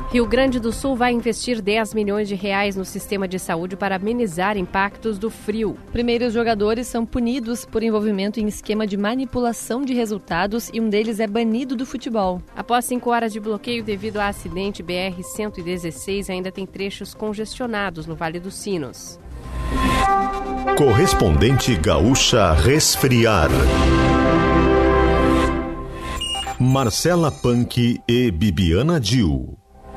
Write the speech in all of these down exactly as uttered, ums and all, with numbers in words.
Rio Grande do Sul vai investir dez milhões de reais no sistema de saúde para amenizar impactos do frio. Primeiros jogadores são punidos por envolvimento em esquema de manipulação de resultados e um deles é banido do futebol. Após cinco horas de bloqueio devido a acidente, B R cento e dezesseis ainda tem trechos congestionados no Vale dos Sinos. Correspondente Gaúcha Resfriar. Marcela Punk e Bibiana Dil.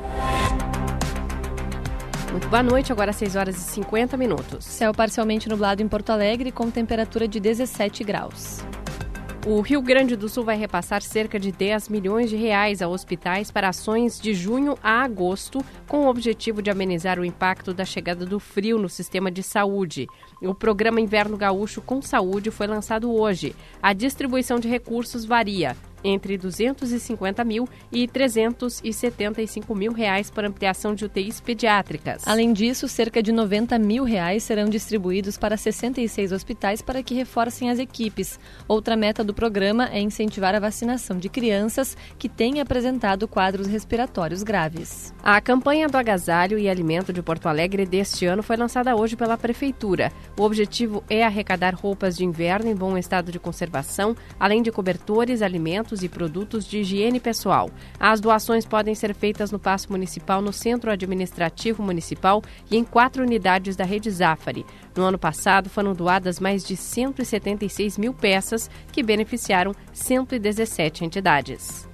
Muito boa noite, agora seis horas e cinquenta minutos. Céu parcialmente nublado em Porto Alegre com temperatura de dezessete graus. O Rio Grande do Sul vai repassar cerca de dez milhões de reais a hospitais para ações de junho a agosto, com o objetivo de amenizar o impacto da chegada do frio no sistema de saúde. O programa Inverno Gaúcho com Saúde foi lançado hoje. A distribuição de recursos varia entre duzentos e cinquenta mil e trezentos e setenta e cinco mil reais para ampliação de U T Is pediátricas. Além disso, cerca de noventa mil reais serão distribuídos para sessenta e seis hospitais para que reforcem as equipes. Outra meta do programa é incentivar a vacinação de crianças que têm apresentado quadros respiratórios graves. A campanha do agasalho e alimento de Porto Alegre deste ano foi lançada hoje pela Prefeitura. O objetivo é arrecadar roupas de inverno em bom estado de conservação, além de cobertores, alimentos e produtos de higiene pessoal. As doações podem ser feitas no Paço Municipal, no Centro Administrativo Municipal e em quatro unidades da Rede Zafari. No ano passado, foram doadas mais de cento e setenta e seis mil peças que beneficiaram cento e dezessete entidades.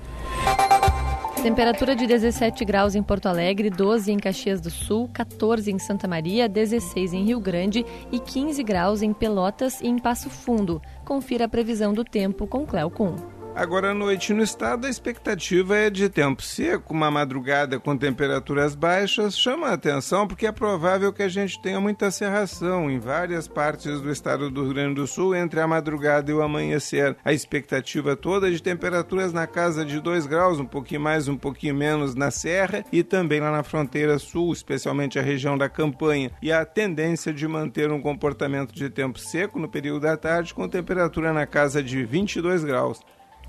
Temperatura de dezessete graus em Porto Alegre, doze em Caxias do Sul, quatorze em Santa Maria, dezesseis em Rio Grande e quinze graus em Pelotas e em Passo Fundo. Confira a previsão do tempo com Cléo Kuhn. Agora à noite no estado, a expectativa é de tempo seco, uma madrugada com temperaturas baixas. Chama a atenção porque é provável que a gente tenha muita cerração em várias partes do estado do Rio Grande do Sul entre a madrugada e o amanhecer. A expectativa toda é de temperaturas na casa de dois graus, um pouquinho mais, um pouquinho menos na serra e também lá na fronteira sul, especialmente a região da Campanha. E a tendência de manter um comportamento de tempo seco no período da tarde com temperatura na casa de vinte e dois graus.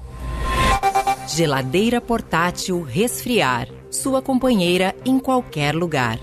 Geladeira portátil Resfriar. Sua companheira em qualquer lugar.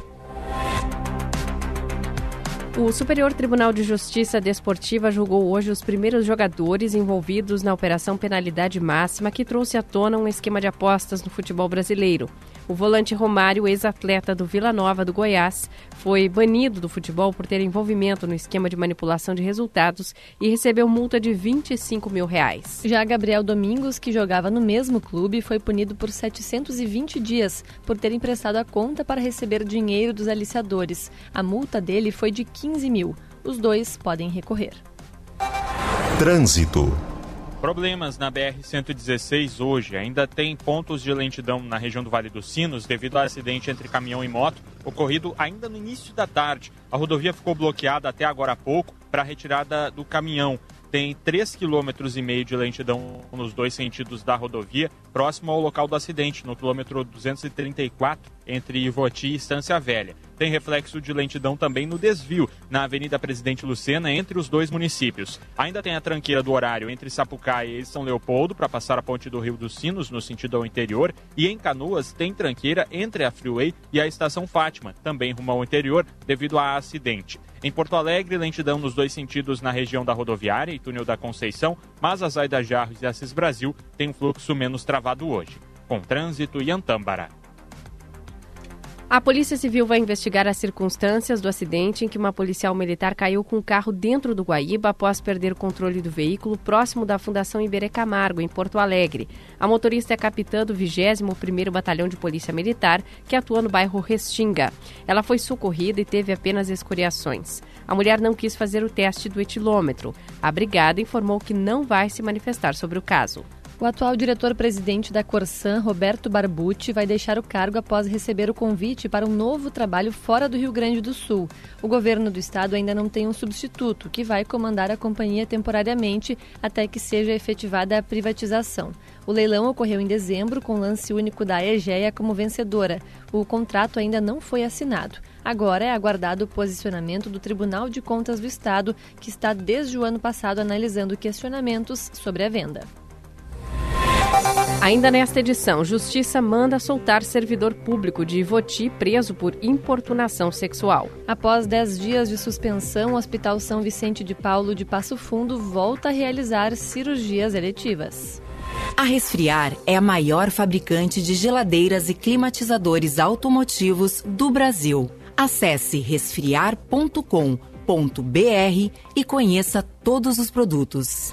O Superior Tribunal de Justiça Desportiva julgou hoje os primeiros jogadores envolvidos na Operação Penalidade Máxima, que trouxe à tona um esquema de apostas no futebol brasileiro. O volante Romário, ex-atleta do Vila Nova do Goiás, foi banido do futebol por ter envolvimento no esquema de manipulação de resultados e recebeu multa de vinte e cinco mil reais. Já Gabriel Domingos, que jogava no mesmo clube, foi punido por setecentos e vinte dias por ter emprestado a conta para receber dinheiro dos aliciadores. A multa dele foi de quinze mil. Os dois podem recorrer. Trânsito. Problemas na B R cento e dezesseis hoje. Ainda tem pontos de lentidão na região do Vale dos Sinos devido ao acidente entre caminhão e moto, ocorrido ainda no início da tarde. A rodovia ficou bloqueada até agora há pouco para a retirada do caminhão. Tem três vírgula cinco quilômetros de lentidão nos dois sentidos da rodovia, próximo ao local do acidente, no quilômetro duzentos e trinta e quatro, entre Ivoti e Estância Velha. Tem reflexo de lentidão também no desvio, na Avenida Presidente Lucena, entre os dois municípios. Ainda tem a tranqueira do horário entre Sapucaí e São Leopoldo, para passar a ponte do Rio dos Sinos, no sentido ao interior. E em Canoas, tem tranqueira entre a Freeway e a Estação Fátima, também rumo ao interior, devido a acidente. Em Porto Alegre, lentidão nos dois sentidos na região da rodoviária e túnel da Conceição, mas a Zaida Jarros e Assis Brasil tem um fluxo menos travado hoje. Com trânsito e Antâmbara. A Polícia Civil vai investigar as circunstâncias do acidente em que uma policial militar caiu com o carro dentro do Guaíba após perder o controle do veículo próximo da Fundação Iberê Camargo, em Porto Alegre. A motorista é capitã do vigésimo primeiro Batalhão de Polícia Militar, que atua no bairro Restinga. Ela foi socorrida e teve apenas escoriações. A mulher não quis fazer o teste do etilômetro. A brigada informou que não vai se manifestar sobre o caso. O atual diretor-presidente da Corsan, Roberto Barbucci, vai deixar o cargo após receber o convite para um novo trabalho fora do Rio Grande do Sul. O governo do estado ainda não tem um substituto, que vai comandar a companhia temporariamente até que seja efetivada a privatização. O leilão ocorreu em dezembro, com o lance único da Egea como vencedora. O contrato ainda não foi assinado. Agora é aguardado o posicionamento do Tribunal de Contas do Estado, que está desde o ano passado analisando questionamentos sobre a venda. Ainda nesta edição, Justiça manda soltar servidor público de Ivoti preso por importunação sexual. Após dez dias de suspensão, o Hospital São Vicente de Paulo de Passo Fundo volta a realizar cirurgias eletivas. A Resfriar é a maior fabricante de geladeiras e climatizadores automotivos do Brasil. Acesse resfriar ponto com ponto b r e conheça todos os produtos.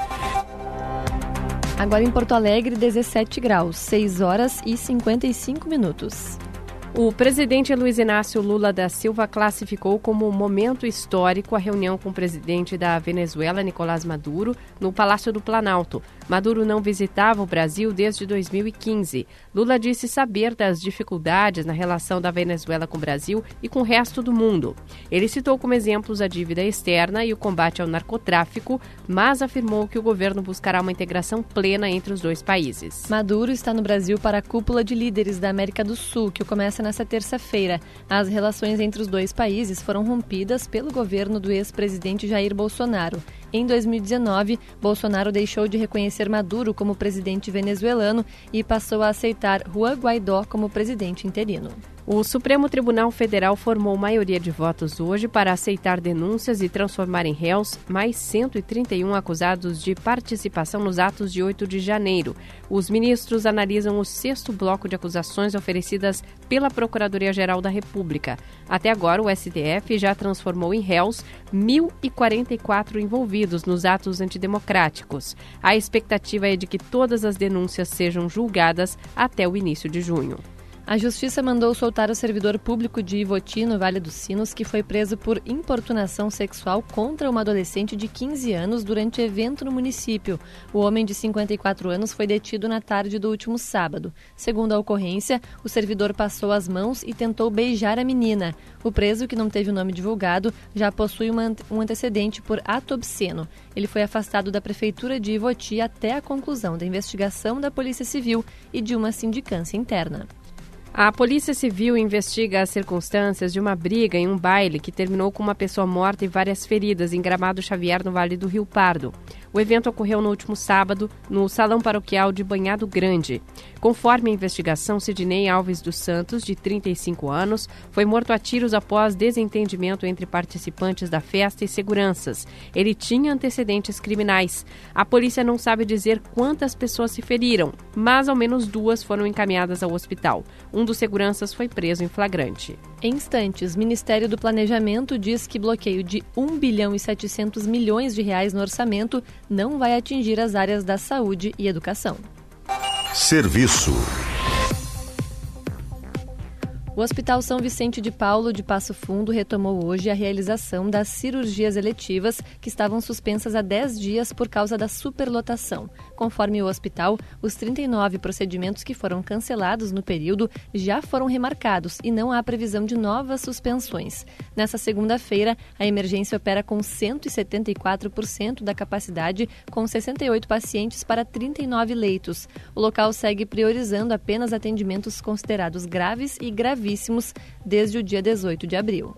Agora em Porto Alegre, dezessete graus, seis horas e cinquenta e cinco minutos. O presidente Luiz Inácio Lula da Silva classificou como um momento histórico a reunião com o presidente da Venezuela, Nicolás Maduro, no Palácio do Planalto. Maduro não visitava o Brasil desde dois mil e quinze. Lula disse saber das dificuldades na relação da Venezuela com o Brasil e com o resto do mundo. Ele citou como exemplos a dívida externa e o combate ao narcotráfico, mas afirmou que o governo buscará uma integração plena entre os dois países. Maduro está no Brasil para a cúpula de líderes da América do Sul, que começa nesta terça-feira. As relações entre os dois países foram rompidas pelo governo do ex-presidente Jair Bolsonaro. Em dois mil e dezenove, Bolsonaro deixou de reconhecer Maduro como presidente venezuelano e passou a aceitar Juan Guaidó como presidente interino. O Supremo Tribunal Federal formou maioria de votos hoje para aceitar denúncias e transformar em réus mais cento e trinta e um acusados de participação nos atos de oito de janeiro. Os ministros analisam o sexto bloco de acusações oferecidas pela Procuradoria-Geral da República. Até agora, o S T F já transformou em réus mil e quarenta e quatro envolvidos nos atos antidemocráticos. A expectativa é de que todas as denúncias sejam julgadas até o início de junho. A Justiça mandou soltar o servidor público de Ivoti, no Vale dos Sinos, que foi preso por importunação sexual contra uma adolescente de quinze anos durante evento no município. O homem de cinquenta e quatro anos foi detido na tarde do último sábado. Segundo a ocorrência, o servidor passou as mãos e tentou beijar a menina. O preso, que não teve o nome divulgado, já possui uma, um antecedente por ato obsceno. Ele foi afastado da Prefeitura de Ivoti até a conclusão da investigação da Polícia Civil e de uma sindicância interna. A Polícia Civil investiga as circunstâncias de uma briga em um baile que terminou com uma pessoa morta e várias feridas em Gramado Xavier, no Vale do Rio Pardo. O evento ocorreu no último sábado, no Salão Paroquial de Banhado Grande. Conforme a investigação, Sidney Alves dos Santos, de trinta e cinco anos, foi morto a tiros após desentendimento entre participantes da festa e seguranças. Ele tinha antecedentes criminais. A polícia não sabe dizer quantas pessoas se feriram, mas ao menos duas foram encaminhadas ao hospital. Um dos seguranças foi preso em flagrante. Em instantes, o Ministério do Planejamento diz que bloqueio de um bilhão e setecentos milhões de reais no orçamento não vai atingir as áreas da saúde e educação. Serviço. O Hospital São Vicente de Paulo de Passo Fundo retomou hoje a realização das cirurgias eletivas que estavam suspensas há dez dias por causa da superlotação. Conforme o hospital, os trinta e nove procedimentos que foram cancelados no período já foram remarcados e não há previsão de novas suspensões. Nessa segunda-feira, a emergência opera com cento e setenta e quatro por cento da capacidade, com sessenta e oito pacientes para trinta e nove leitos. O local segue priorizando apenas atendimentos considerados graves e gravíssimos desde o dia dezoito de abril.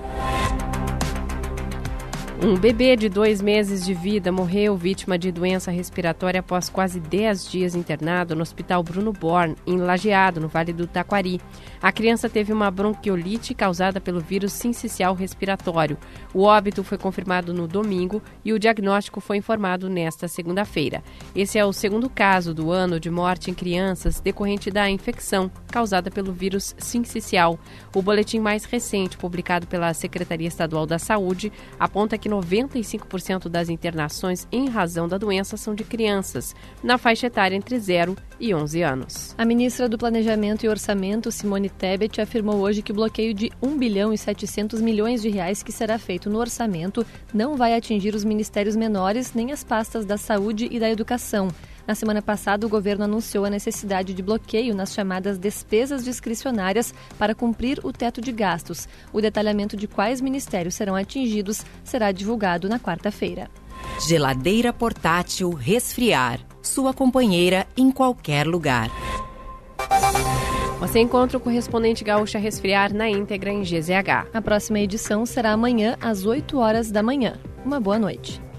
Um bebê de dois meses de vida morreu vítima de doença respiratória após quase dez dias internado no Hospital Bruno Born, em Lajeado, no Vale do Taquari. A criança teve uma bronquiolite causada pelo vírus sincicial respiratório. O óbito foi confirmado no domingo e o diagnóstico foi informado nesta segunda-feira. Esse é o segundo caso do ano de morte em crianças decorrente da infecção causada pelo vírus sincicial. O boletim mais recente, publicado pela Secretaria Estadual da Saúde, aponta que noventa e cinco por cento das internações em razão da doença são de crianças, na faixa etária entre zero e onze anos. A ministra do Planejamento e Orçamento, Simone Tebet, afirmou hoje que o bloqueio de um bilhão e setecentos milhões de reais que será feito no orçamento não vai atingir os ministérios menores nem as pastas da saúde e da educação. Na semana passada, o governo anunciou a necessidade de bloqueio nas chamadas despesas discricionárias para cumprir o teto de gastos. O detalhamento de quais ministérios serão atingidos será divulgado na quarta-feira. Geladeira portátil Resfriar. Sua companheira em qualquer lugar. Você encontra o correspondente Gaúcha Resfriar na íntegra em G Z H. A próxima edição será amanhã às oito horas da manhã. Uma boa noite.